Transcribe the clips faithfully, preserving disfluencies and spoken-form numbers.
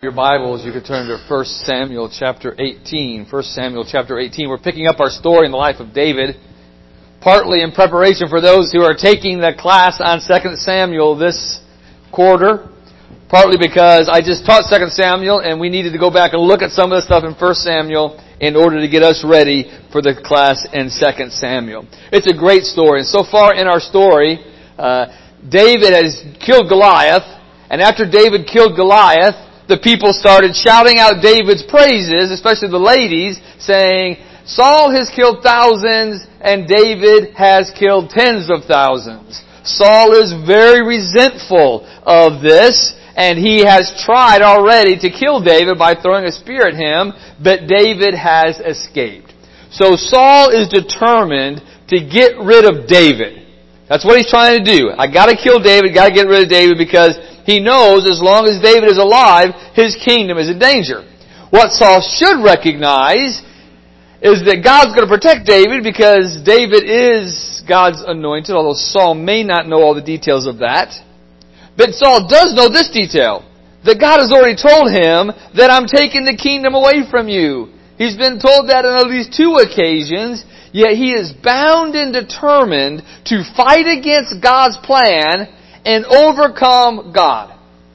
Your Bibles, you could turn to First Samuel chapter eighteen. First Samuel chapter eighteen. We're picking up our story in the life of David, partly in preparation for those who are taking the class on Second Samuel this quarter, partly because I just taught Second Samuel and we needed to go back and look at some of the stuff in First Samuel in order to get us ready for the class in Second Samuel. It's a great story. And so far in our story, uh, David has killed Goliath, and after David killed Goliath, the people started shouting out David's praises, especially the ladies, saying, Saul has killed thousands and David has killed tens of thousands. Saul is very resentful of this, and he has tried already to kill David by throwing a spear at him, but David has escaped. So Saul is determined to get rid of David. That's what he's trying to do. I gotta kill David, gotta get rid of David, because he knows as long as David is alive, his kingdom is in danger. What Saul should recognize is that God's going to protect David because David is God's anointed, although Saul may not know all the details of that. But Saul does know this detail, that God has already told him that I'm taking the kingdom away from you. He's been told that on at least two occasions, yet he is bound and determined to fight against God's plan and overcome God.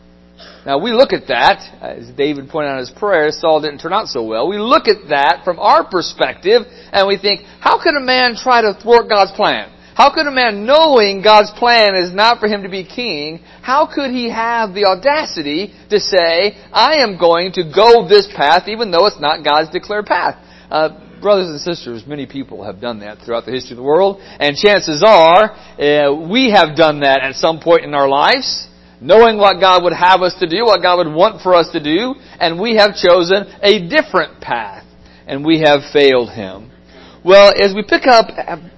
Now we look at that, as David pointed out in his prayer, Saul didn't turn out so well. We look at that from our perspective and we think, how could a man try to thwart God's plan? How could a man, knowing God's plan is not for him to be king, how could he have the audacity to say, I am going to go this path even though it's not God's declared path? Uh, Brothers and sisters, many people have done that throughout the history of the world, and chances are uh, we have done that at some point in our lives, knowing what God would have us to do, what God would want for us to do, and we have chosen a different path, and we have failed Him. Well, as we pick up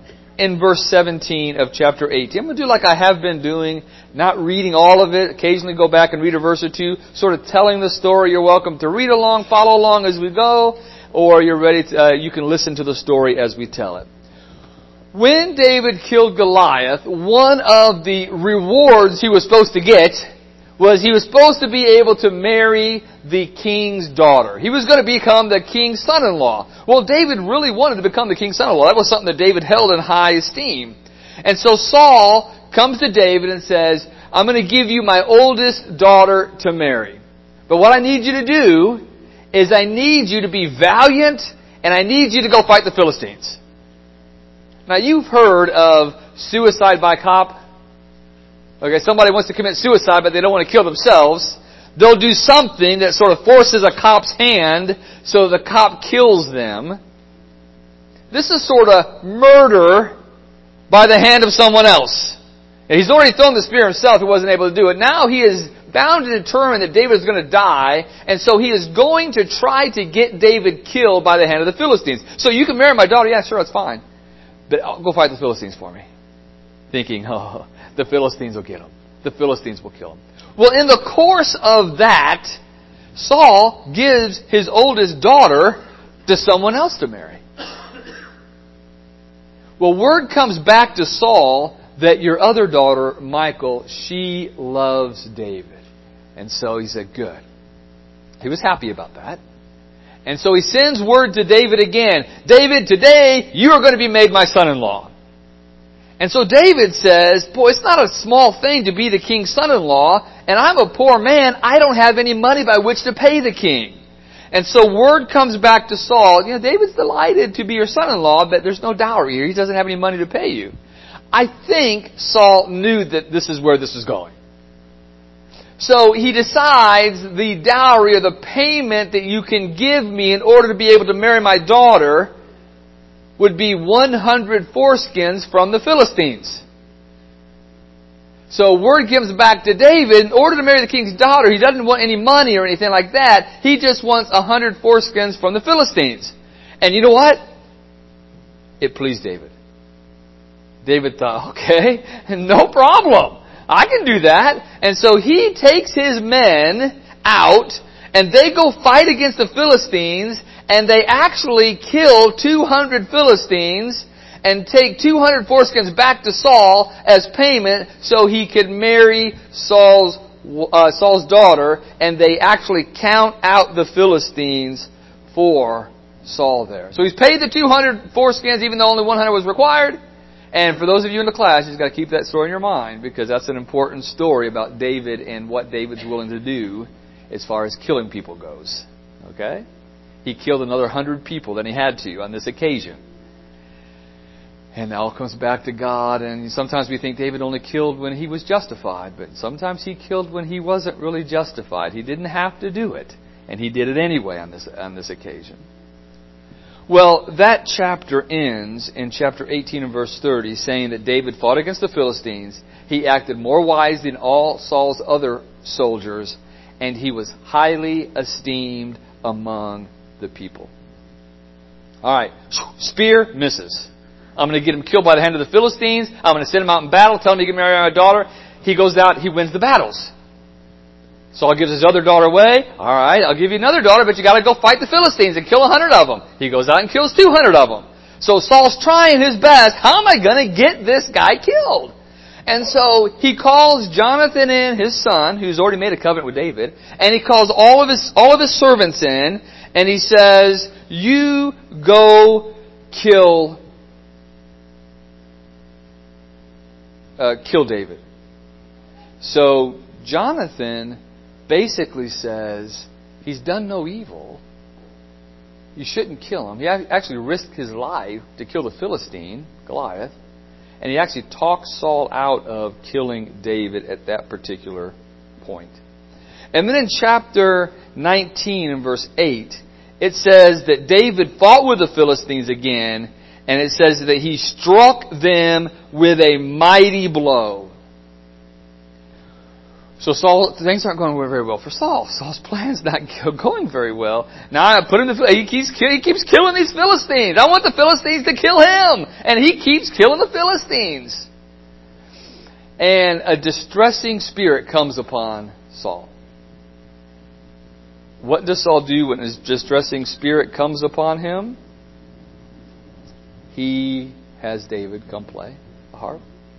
in verse seventeen of chapter eighteen, I'm going to do like I have been doing, not reading all of it, occasionally go back and read a verse or two, sort of telling the story. You're welcome to read along, follow along as we go, or you're ready to, uh, you can listen to the story as we tell it. When David killed Goliath, one of the rewards he was supposed to get was he was supposed to be able to marry the king's daughter. He was going to become the king's son-in-law. Well, David really wanted to become the king's son-in-law. That was something that David held in high esteem. And so Saul comes to David and says, I'm going to give you my oldest daughter to marry. But what I need you to do is I need you to be valiant, and I need you to go fight the Philistines. Now, you've heard of suicide by cop. Okay, somebody wants to commit suicide, but they don't want to kill themselves. They'll do something that sort of forces a cop's hand so the cop kills them. This is sort of murder by the hand of someone else. And he's already thrown the spear himself. He wasn't able to do it. Now he is bound and determined that David is going to die, and so he is going to try to get David killed by the hand of the Philistines. So you can marry my daughter, yeah, sure, that's fine. But I'll go fight the Philistines for me. Thinking, oh, the Philistines will get him. The Philistines will kill him. Well, in the course of that, Saul gives his oldest daughter to someone else to marry. Well, word comes back to Saul that your other daughter, Michal, she loves David. And so he said, good. He was happy about that. And so he sends word to David again. David, today you are going to be made my son-in-law. And so David says, boy, it's not a small thing to be the king's son-in-law, and I'm a poor man. I don't have any money by which to pay the king. And so word comes back to Saul, you know, David's delighted to be your son-in-law, but there's no dowry here. He doesn't have any money to pay you. I think Saul knew that this is where this is going. So he decides the dowry or the payment that you can give me in order to be able to marry my daughter would be one hundred foreskins from the Philistines. So word comes back to David, in order to marry the king's daughter, he doesn't want any money or anything like that. He just wants one hundred foreskins from the Philistines. And you know what? It pleased David. David thought, okay, no problem. I can do that. And so he takes his men out, and they go fight against the Philistines, and they actually kill two hundred Philistines and take two hundred foreskins back to Saul as payment so he could marry Saul's uh, Saul's daughter, and they actually count out the Philistines for Saul there. So he's paid the two hundred foreskins, even though only one hundred was required. And for those of you in the class, you've got to keep that story in your mind, because that's an important story about David and what David's willing to do as far as killing people goes. Okay? He killed another hundred people than he had to on this occasion. And it all comes back to God. And sometimes we think David only killed when he was justified. But sometimes he killed when he wasn't really justified. He didn't have to do it. And he did it anyway on this, on this occasion. Well, that chapter ends in chapter eighteen and verse thirty, saying that David fought against the Philistines. He acted more wise than all Saul's other soldiers. And he was highly esteemed among the people. All right. Spear misses. I'm going to get him killed by the hand of the Philistines. I'm going to send him out in battle, tell him to get married to my daughter. He goes out, he wins the battles. Saul gives his other daughter away. All right, I'll give you another daughter, but you got to go fight the Philistines and kill a hundred of them. He goes out and kills two hundred of them. So Saul's trying his best. How am I going to get this guy killed? And so he calls Jonathan in, his son, who's already made a covenant with David, and he calls all of his all of his servants in, and he says, "You go kill." Uh, kill David. So Jonathan basically says he's done no evil. You shouldn't kill him. He actually risked his life to kill the Philistine, Goliath. And he actually talks Saul out of killing David at that particular point. And then in chapter nineteen and verse eight, it says that David fought with the Philistines again. And it says that he struck them with a mighty blow. So Saul, things aren't going very well for Saul. Saul's plan's not going very well. Now I put him to, he keeps he keeps killing these Philistines. I want the Philistines to kill him, and he keeps killing the Philistines. And a distressing spirit comes upon Saul. What does Saul do when his distressing spirit comes upon him? He has David come play the harp.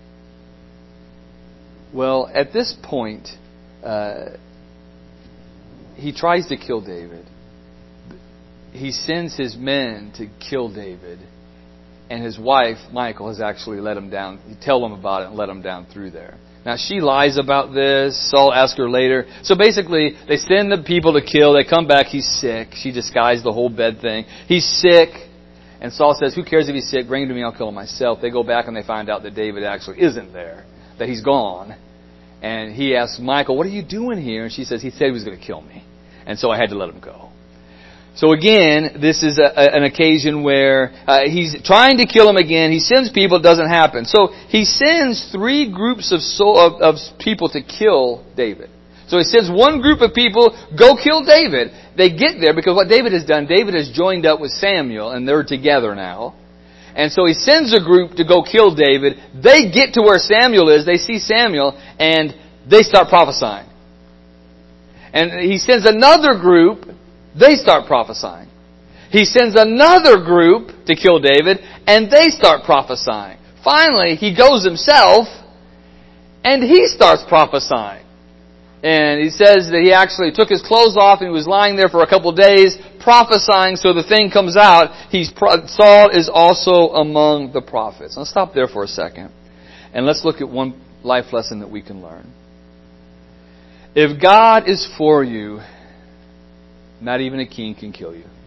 Well, at this point, uh, he tries to kill David. He sends his men to kill David. And his wife, Michal, has actually let him down. Tell him about it and let him down through there. Now, she lies about this. Saul asks her later. So basically, they send the people to kill. They come back. He's sick. She disguised the whole bed thing. He's sick. And Saul says, who cares if he's sick? Bring him to me, I'll kill him myself. They go back and they find out that David actually isn't there, that he's gone. And he asks Michal, what are you doing here? And she says, he said he was going to kill me. And so I had to let him go. So again, this is a, a, an occasion where uh, he's trying to kill him again. He sends people, it doesn't happen. So he sends three groups of, soul, of, of people to kill David. So he sends one group of people, go kill David. They get there because what David has done, David has joined up with Samuel and they're together now. And so he sends a group to go kill David. They get to where Samuel is, they see Samuel, and they start prophesying. And he sends another group, they start prophesying. He sends another group to kill David, and they start prophesying. Finally, he goes himself, and he starts prophesying. And he says that he actually took his clothes off and he was lying there for a couple of days prophesying. So the thing comes out. He's Saul is also among the prophets. Let's stop there for a second. And let's look at one life lesson that we can learn. If God is for you, not even a king can kill you.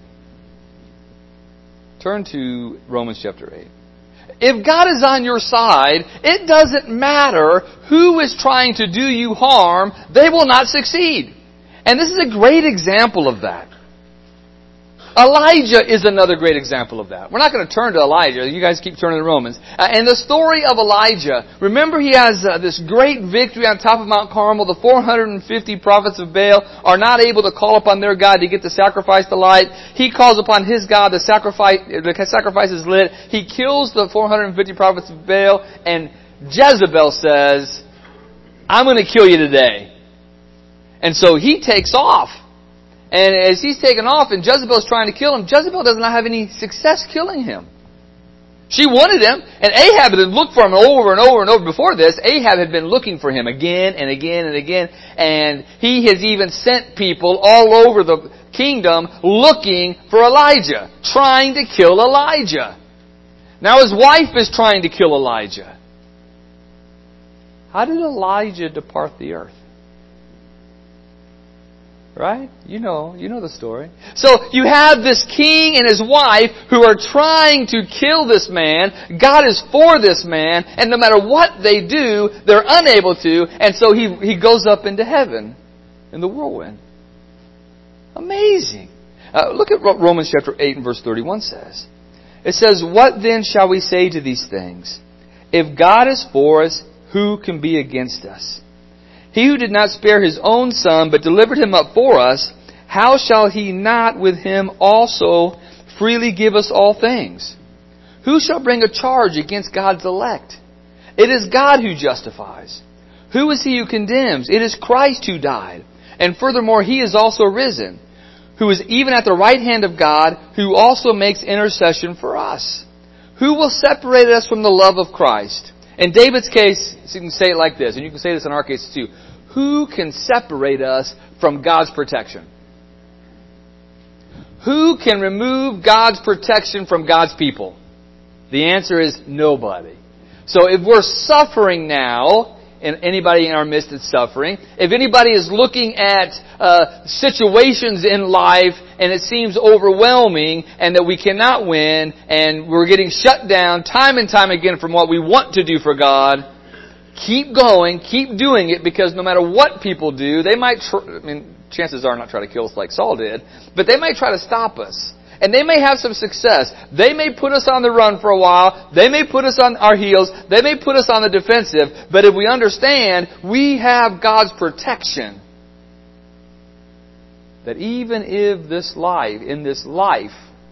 Turn to Romans chapter eight. If God is on your side, it doesn't matter who is trying to do you harm, they will not succeed. And this is a great example of that. Elijah is another great example of that. We're not going to turn to Elijah. You guys keep turning to Romans. Uh, and the story of Elijah, remember he has uh, this great victory on top of Mount Carmel. The four hundred fifty prophets of Baal are not able to call upon their God to get the sacrifice to light. He calls upon his God, the sacrifice, the sacrifice is lit. He kills the four hundred fifty prophets of Baal, and Jezebel says, I'm going to kill you today. And so he takes off. And as he's taken off and Jezebel's trying to kill him, Jezebel does not have any success killing him. She wanted him, and Ahab had looked for him over and over and over before this. Ahab had been looking for him again and again and again, and he has even sent people all over the kingdom looking for Elijah, trying to kill Elijah. Now his wife is trying to kill Elijah. How did Elijah depart the earth? Right? You know, you know the story. So you have this king and his wife who are trying to kill this man. God is for this man, and no matter what they do, they're unable to, and so he, he goes up into heaven in the whirlwind. Amazing. Uh, look at what Romans chapter eight and verse thirty-one says. It says, "What then shall we say to these things? If God is for us, who can be against us? He who did not spare His own Son, but delivered Him up for us, how shall He not with Him also freely give us all things? Who shall bring a charge against God's elect? It is God who justifies. Who is He who condemns? It is Christ who died. And furthermore, He is also risen, who is even at the right hand of God, who also makes intercession for us. Who will separate us from the love of Christ?" In David's case, you can say it like this, and you can say this in our case too. Who can separate us from God's protection? Who can remove God's protection from God's people? The answer is nobody. So if we're suffering now, and anybody in our midst is suffering, if anybody is looking at uh, situations in life and it seems overwhelming and that we cannot win and we're getting shut down time and time again from what we want to do for God, keep going, keep doing it, because no matter what people do, they might, tr- I mean, chances are not try to kill us like Saul did, but they might try to stop us. And they may have some success. They may put us on the run for a while. They may put us on our heels. They may put us on the defensive. But if we understand we have God's protection, that even if this life, in this life,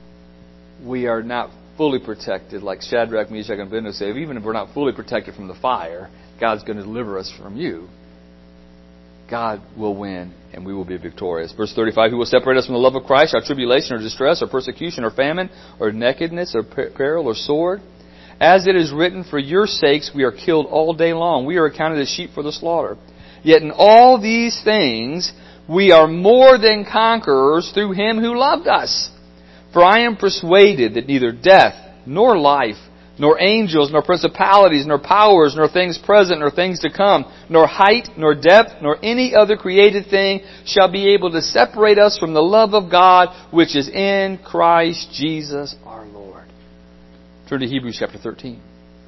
we are not fully protected, like Shadrach, Meshach, and Abednego say, even if we're not fully protected from the fire, God's going to deliver us from you. God will win, and we will be victorious. Verse thirty-five, "Who will separate us from the love of Christ? Shall tribulation, or distress, or persecution, or famine, or nakedness, or peril, or sword? As it is written, for your sakes we are killed all day long. We are accounted as sheep for the slaughter. Yet in all these things we are more than conquerors through Him who loved us. For I am persuaded that neither death, nor life, nor angels, nor principalities, nor powers, nor things present, nor things to come, nor height, nor depth, nor any other created thing shall be able to separate us from the love of God which is in Christ Jesus our Lord." Turn to Hebrews chapter thirteen.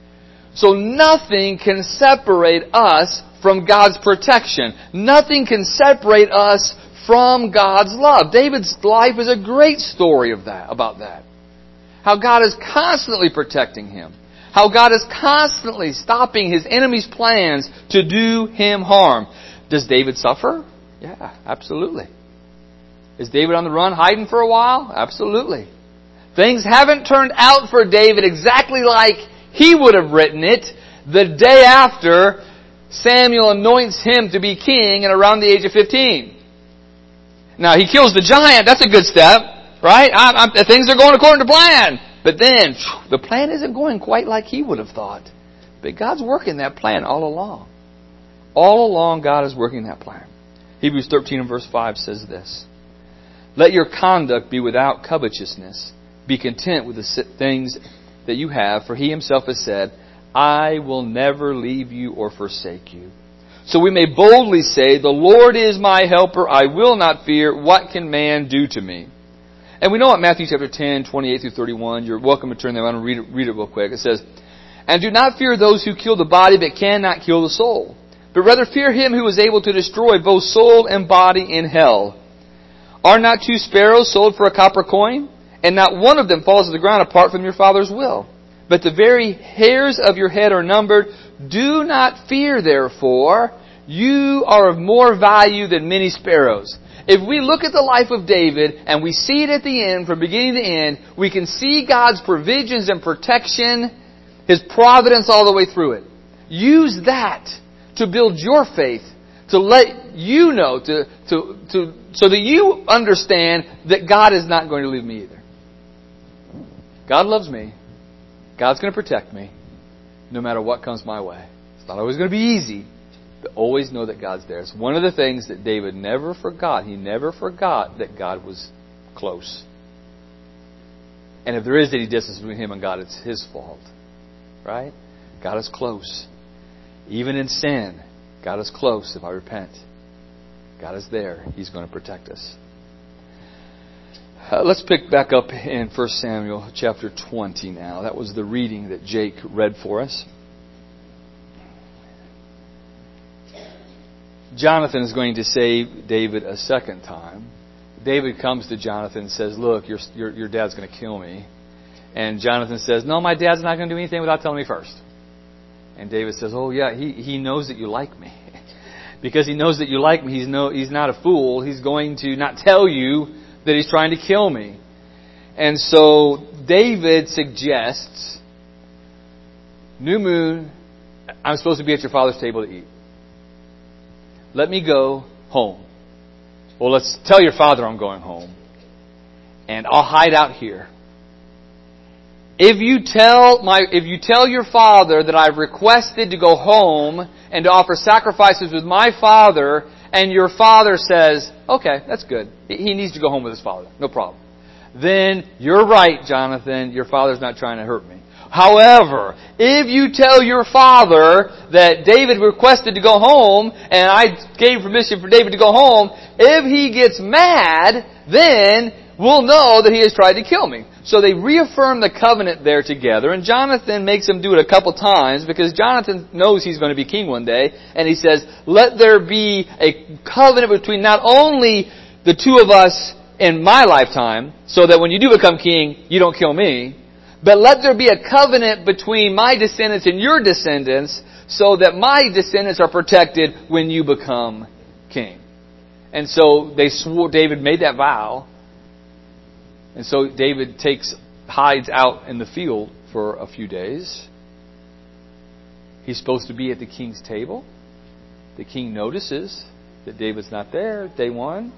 So nothing can separate us from God's protection. Nothing can separate us from God's love. David's life is a great story of that, about that. How God is constantly protecting him. How God is constantly stopping his enemy's plans to do him harm. Does David suffer? Yeah, absolutely. Is David on the run hiding for a while? Absolutely. Things haven't turned out for David exactly like he would have written it the day after Samuel anoints him to be king and around the age of fifteen. Now, he kills the giant. That's a good step. Right? I'm, I'm, things are going according to plan. But then, the plan isn't going quite like he would have thought. But God's working that plan all along. All along, God is working that plan. Hebrews thirteen and verse five says this: "Let your conduct be without covetousness. Be content with the things that you have, for He Himself has said, I will never leave you or forsake you. So we may boldly say, the Lord is my helper. I will not fear. What can man do to me?" And we know at Matthew chapter ten, twenty-eight through thirty-one, you're welcome to turn there. I'm going to read it, read it real quick. It says, "And do not fear those who kill the body but cannot kill the soul, but rather fear Him who is able to destroy both soul and body in hell. Are not two sparrows sold for a copper coin? And not one of them falls to the ground apart from your Father's will. But the very hairs of your head are numbered. Do not fear, therefore. You are of more value than many sparrows." If we look at the life of David and we see it at the end, from beginning to end, we can see God's provisions and protection, His providence all the way through it. Use that to build your faith, to let you know, to, to, to, so that you understand that God is not going to leave me either. God loves me. God's going to protect me no matter what comes my way. It's not always going to be easy, but always know that God's there. It's one of the things that David never forgot. He never forgot that God was close. And if there is any distance between him and God, it's his fault. Right? God is close. Even in sin, God is close if I repent. God is there. He's going to protect us. Uh, let's pick back up in First Samuel chapter twenty now. That was the reading that Jake read for us. Jonathan is going to save David a second time. David comes to Jonathan and says, look, your, your, your dad's going to kill me. And Jonathan says, no, my dad's not going to do anything without telling me first. And David says, oh yeah, he, he knows that you like me. Because he knows that you like me, he's, no, he's not a fool. He's going to not tell you that he's trying to kill me. And so David suggests, new moon, I'm supposed to be at your father's table to eat. Let me go home. Well, let's tell your father I'm going home. And I'll hide out here. If you tell my, if you tell your father that I've requested to go home and to offer sacrifices with my father, and your father says, okay, that's good. He needs to go home with his father. No problem. Then you're right, Jonathan. Your father's not trying to hurt me. However, if you tell your father that David requested to go home, and I gave permission for David to go home, if he gets mad, then we'll know that he has tried to kill me. So they reaffirm the covenant there together, and Jonathan makes him do it a couple times because Jonathan knows he's going to be king one day, and he says, let there be a covenant between not only the two of us in my lifetime, so that when you do become king, you don't kill me, but let there be a covenant between my descendants and your descendants, so that my descendants are protected when you become king. And so they swore, David made that vow. And so David takes, hides out in the field for a few days. He's supposed to be at the king's table. The king notices that David's not there, day one.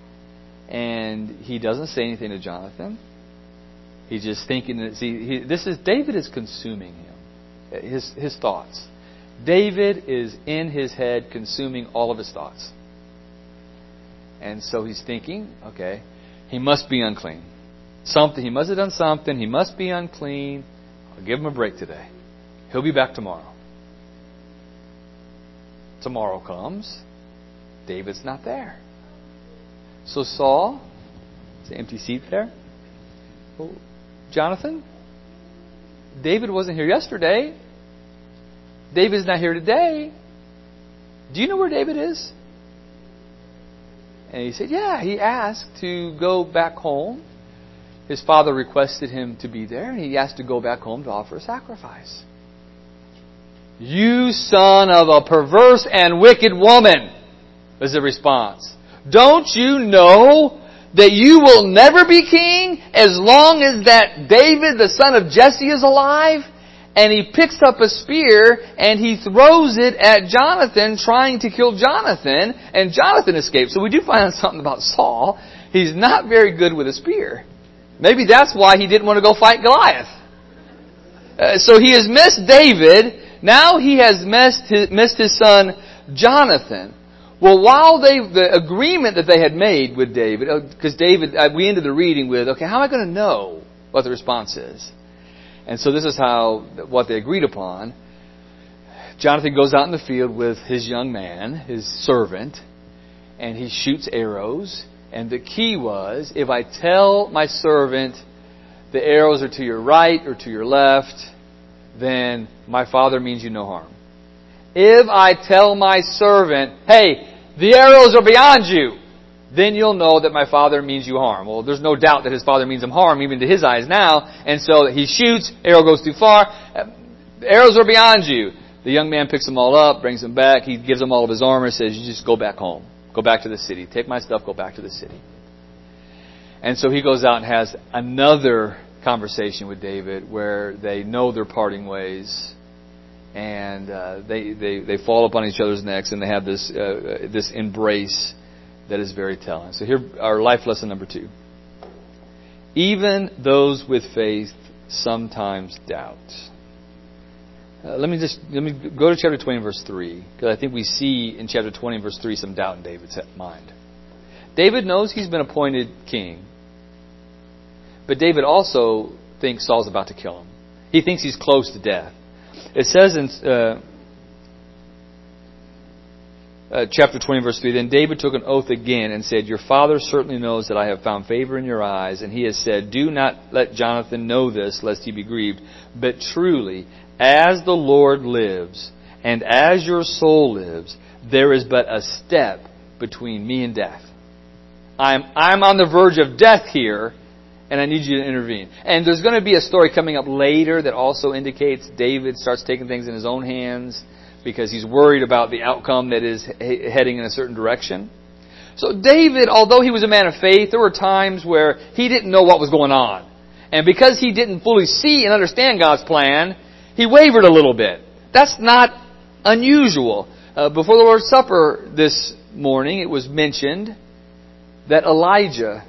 And he doesn't say anything to Jonathan. He's just thinking that, see, he, this is, David is consuming him. His, his thoughts. David is in his head consuming all of his thoughts. And so he's thinking, okay, he must be unclean. Something, he must have done something. He must be unclean. I'll give him a break today. He'll be back tomorrow. Tomorrow comes. David's not there. So Saul, it's an empty seat there. Well, Jonathan, David wasn't here yesterday. David's not here today. Do you know where David is? And he said, yeah, he asked to go back home. His father requested him to be there, and he asked to go back home to offer a sacrifice. You son of a perverse and wicked woman, was the response. Don't you know that you will never be king as long as that David, the son of Jesse, is alive? And he picks up a spear and he throws it at Jonathan, trying to kill Jonathan, and Jonathan escapes. So we do find out something about Saul. He's not very good with a spear. Maybe that's why he didn't want to go fight Goliath. Uh, so he has missed David. Now he has missed his, missed his son Jonathan. Well, while they, the agreement that they had made with David, because David, we ended the reading with, okay, how am I going to know what the response is? And so this is how, what they agreed upon. Jonathan goes out in the field with his young man, his servant, and he shoots arrows. And the key was, if I tell my servant the arrows are to your right or to your left, then my father means you no harm. If I tell my servant, hey, the arrows are beyond you, then you'll know that my father means you harm. Well, there's no doubt that his father means him harm, even to his eyes now. And so he shoots, arrow goes too far. The arrows are beyond you. The young man picks them all up, brings them back. He gives them all of his armor, says, you just go back home. Go back to the city. Take my stuff, go back to the city. And so he goes out and has another conversation with David where they know they're parting ways. And uh, they, they, they fall upon each other's necks, and they have this uh, this embrace that is very telling. So here, our life lesson number two. Even those with faith sometimes doubt. Uh, let me just let me go to chapter twenty, verse three, because I think we see in chapter twenty, verse three, some doubt in David's mind. David knows he's been appointed king, but David also thinks Saul's about to kill him. He thinks he's close to death. It says in uh, uh, chapter twenty, verse three, then David took an oath again and said, your father certainly knows that I have found favor in your eyes, and he has said, do not let Jonathan know this, lest he be grieved. But truly, as the Lord lives, and as your soul lives, there is but a step between me and death. I'm I'm on the verge of death here, and I need you to intervene. And there's going to be a story coming up later that also indicates David starts taking things in his own hands because he's worried about the outcome that is he- heading in a certain direction. So David, although he was a man of faith, there were times where he didn't know what was going on. And because he didn't fully see and understand God's plan, he wavered a little bit. That's not unusual. Uh, before the Lord's Supper this morning, it was mentioned that Elijah,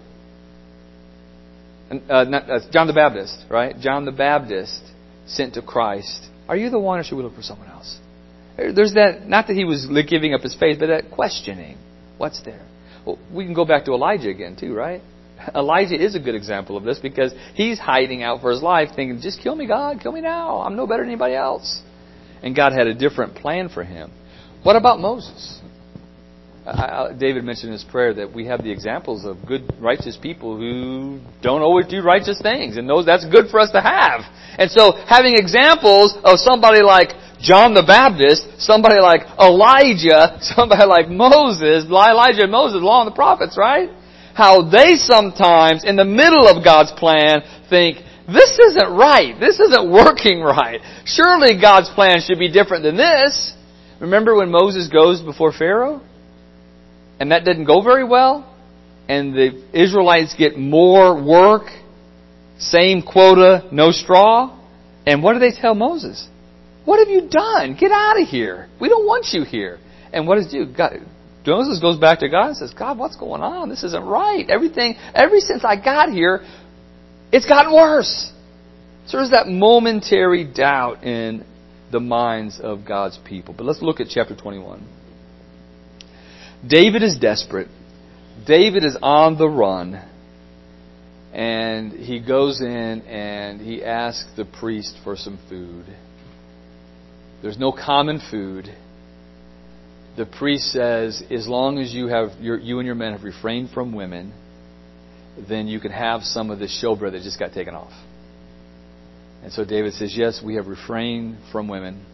uh, not, uh, John the Baptist, right? John the Baptist sent to Christ, are you the one or should we look for someone else? There's that, not that he was giving up his faith, but that questioning. What's there? Well, we can go back to Elijah again too, right? Elijah is a good example of this because he's hiding out for his life thinking, just kill me, God, kill me now. I'm no better than anybody else. And God had a different plan for him. What about Moses? I, David mentioned in his prayer that we have the examples of good, righteous people who don't always do righteous things. And those that's good for us to have. And so having examples of somebody like John the Baptist, somebody like Elijah, somebody like Moses, Elijah and Moses, the law and the prophets, right? How they sometimes, in the middle of God's plan, think, this isn't right. This isn't working right. Surely God's plan should be different than this. Remember when Moses goes before Pharaoh? And that didn't go very well? And the Israelites get more work, same quota, no straw? And what do they tell Moses? What have you done? Get out of here. We don't want you here. And what does he do? God, Moses goes back to God and says, God, what's going on? This isn't right. Everything, ever since I got here, it's gotten worse. So there's that momentary doubt in the minds of God's people. But let's look at chapter twenty-one. David is desperate. David is on the run. And he goes in and he asks the priest for some food. There's no common food. The priest says, as long as you have your, you and your men have refrained from women, then you can have some of the showbread that just got taken off. And so David says, yes, we have refrained from women.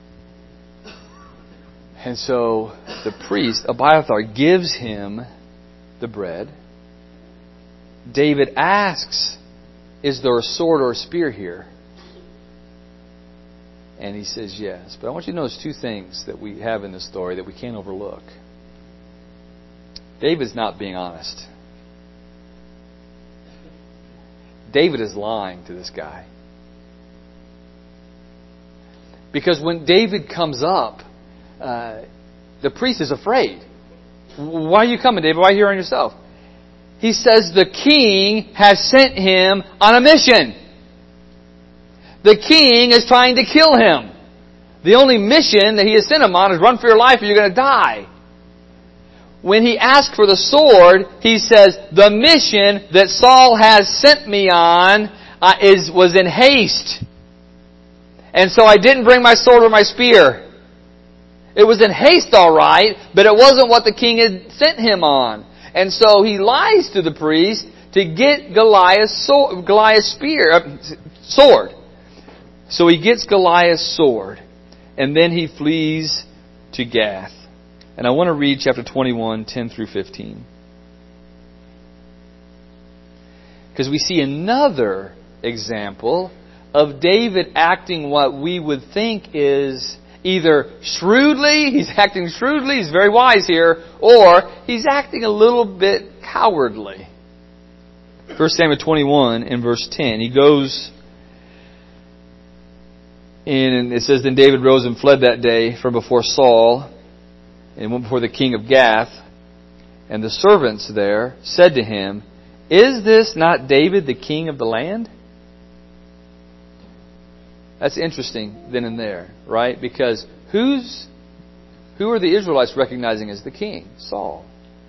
And so the priest, Abiathar, gives him the bread. David asks, is there a sword or a spear here? And he says yes. But I want you to notice two things that we have in this story that we can't overlook. David's not being honest. David is lying to this guy. Because when David comes up, uh, the priest is afraid. Why are you coming, David? Why are you here on yourself? He says the king has sent him on a mission. The king is trying to kill him. The only mission that he has sent him on is run for your life or you're going to die. When he asked for the sword, he says, the mission that Saul has sent me on uh, is was in haste. And so I didn't bring my sword or my spear. It was in haste, all right, but it wasn't what the king had sent him on. And so he lies to the priest to get Goliath's sword, Goliath's spear, uh, sword. So he gets Goliath's sword, and then he flees to Gath. And I want to read chapter twenty-one, ten through fifteen. Because we see another example of David acting what we would think is either shrewdly, he's acting shrewdly, he's very wise here, or he's acting a little bit cowardly. First Samuel twenty-one in verse ten, he goes in and it says, then David rose and fled that day from before Saul and went before the king of Gath. And the servants there said to him, is this not David the king of the land? That's interesting then and there, right? Because who's who are the Israelites recognizing as the king? Saul.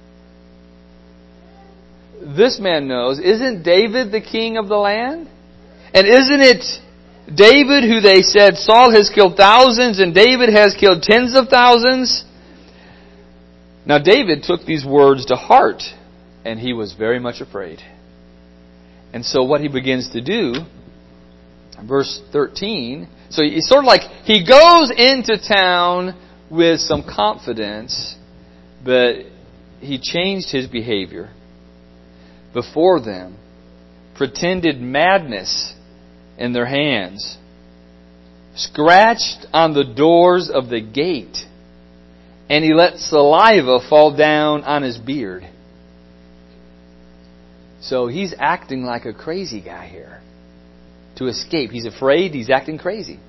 This man knows, isn't David the king of the land? And isn't it David who they said Saul has killed thousands and David has killed tens of thousands? Now David took these words to heart and he was very much afraid. And so what he begins to do, verse thirteen, so he's sort of like, he goes into town with some confidence, but he changed his behavior before them, pretended madness in their hands, scratched on the doors of the gate, and he let saliva fall down on his beard. So he's acting like a crazy guy here to escape. He's afraid, he's acting crazy.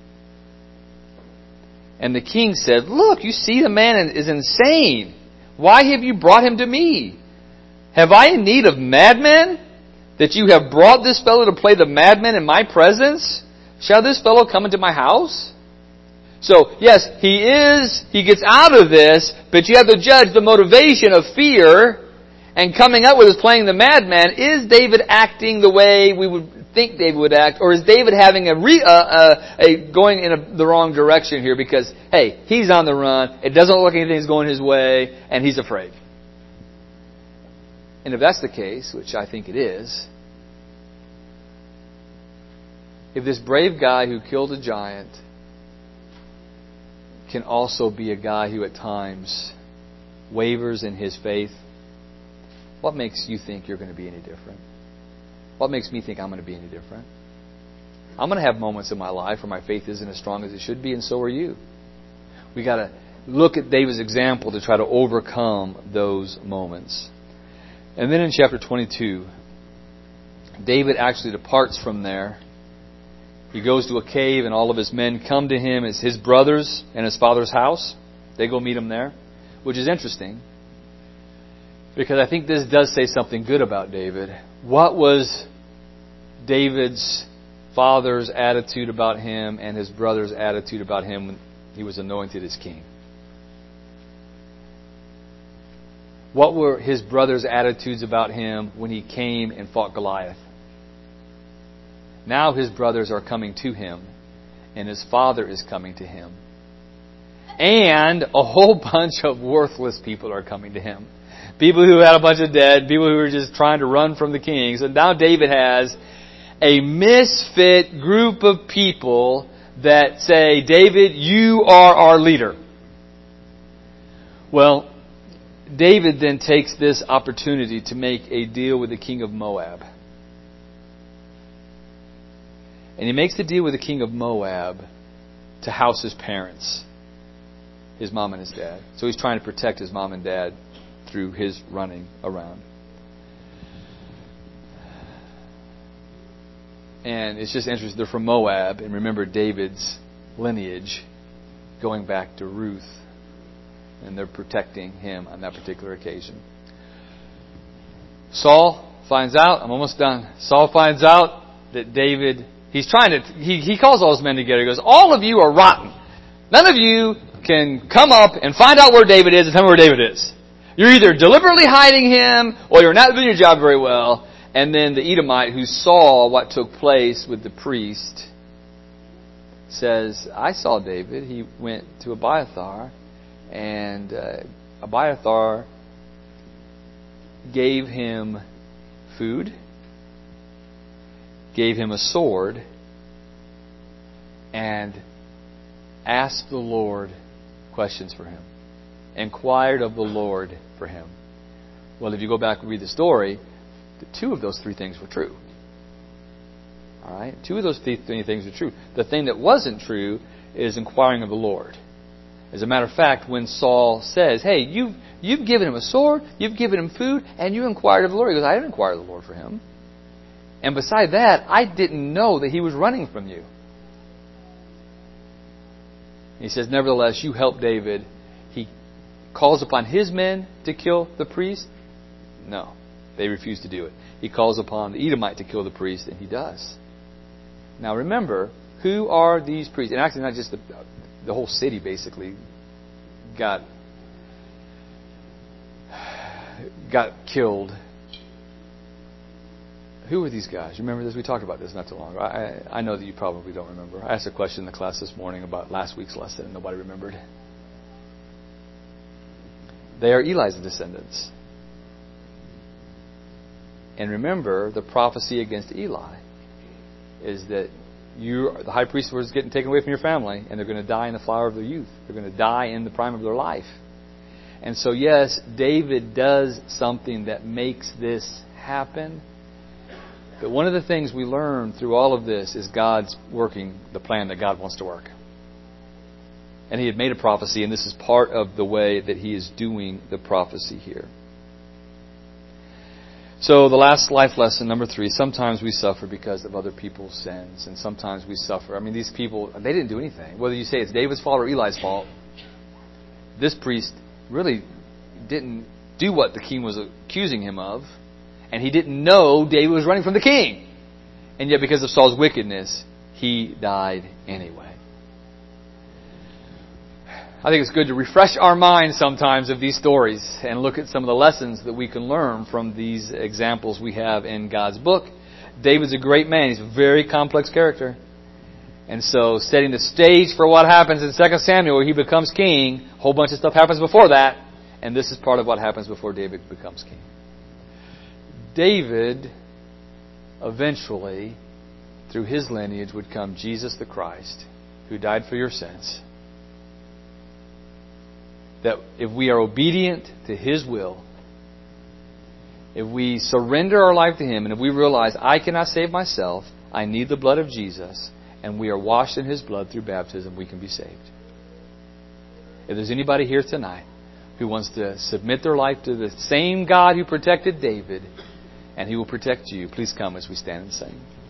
And the king said, "Look, you see the man is insane. Why have you brought him to me? Have I in need of madmen, that you have brought this fellow to play the madman in my presence? Shall this fellow come into my house?" So, yes, he is, he gets out of this, but you have to judge the motivation of fear and coming up with is playing the madman. Is David acting the way we would think David would act, or is David having a, re, uh, uh, a going in a, the wrong direction here because, hey, he's on the run, it doesn't look like anything's going his way, and he's afraid? And if that's the case, which I think it is, if this brave guy who killed a giant can also be a guy who at times wavers in his faith, what makes you think you're going to be any different? What makes me think I'm going to be any different? I'm going to have moments in my life where my faith isn't as strong as it should be, and so are you. We got to look at David's example to try to overcome those moments. And then in chapter twenty-two, David actually departs from there. He goes to a cave and all of his men come to him as his brothers in his father's house. They go meet him there, which is interesting because I think this does say something good about David. What was David's father's attitude about him and his brother's attitude about him when he was anointed as king? What were his brother's attitudes about him when he came and fought Goliath? Now his brothers are coming to him, and his father is coming to him. And a whole bunch of worthless people are coming to him. People who had a bunch of dead, people who were just trying to run from the king. So now David has a misfit group of people that say, "David, you are our leader." Well, David then takes this opportunity to make a deal with the king of Moab. And he makes the deal with the king of Moab to house his parents, his mom and his dad. So he's trying to protect his mom and dad through his running around. And it's just interesting. They're from Moab. And remember David's lineage going back to Ruth. And they're protecting him on that particular occasion. Saul finds out. I'm almost done. Saul finds out that David... He's trying to... He, he calls all his men together. He goes, "All of you are rotten. None of you can come up and find out where David is and tell me where David is. You're either deliberately hiding him or you're not doing your job very well." And then the Edomite who saw what took place with the priest says, "I saw David. He went to Abiathar, and uh, Abiathar gave him food, gave him a sword, and asked the Lord questions for him. Inquired of the Lord for him." Well, if you go back and read the story, the two of those three things were true. All right? Two of those three things are true. The thing that wasn't true is inquiring of the Lord. As a matter of fact, when Saul says, "Hey, you've, you've given him a sword, you've given him food, and you inquired of the Lord," he goes, "I didn't inquire of the Lord for him. And beside that, I didn't know that he was running from you." He says, "Nevertheless, you helped David." He calls upon his men to kill the priest. No, they refuse to do it. He calls upon the Edomite to kill the priest, and he does. Now remember, Who are these priests? And actually not just the, the whole city basically got got killed. Who were these guys? You remember this? We talked about this not too long ago. I, I know that you probably don't remember. I asked a question in the class this morning about last week's lesson and nobody remembered. They are Eli's descendants. And remember, the prophecy against Eli is that you, the high priest was getting taken away from your family, and they're going to die in the flower of their youth. They're going to die in the prime of their life. And so, yes, David does something that makes this happen. But one of the things we learn through all of this is God's working the plan that God wants to work. And He had made a prophecy, and this is part of the way that He is doing the prophecy here. So the last life lesson, number three, sometimes we suffer because of other people's sins. And sometimes we suffer. I mean, these people, they didn't do anything. Whether you say it's David's fault or Eli's fault, this priest really didn't do what the king was accusing him of. And he didn't know David was running from the king. And yet because of Saul's wickedness, he died anyway. I think it's good to refresh our minds sometimes of these stories and look at some of the lessons that we can learn from these examples we have in God's book. David's a great man. He's a very complex character. And so setting the stage for what happens in Second Samuel where he becomes king, a whole bunch of stuff happens before that. And this is part of what happens before David becomes king. David, eventually, through his lineage would come Jesus the Christ, who died for your sins. That if we are obedient to His will, if we surrender our life to Him, and if we realize I cannot save myself, I need the blood of Jesus, and we are washed in His blood through baptism, we can be saved. If there's anybody here tonight who wants to submit their life to the same God who protected David, and He will protect you, please come as we stand and sing.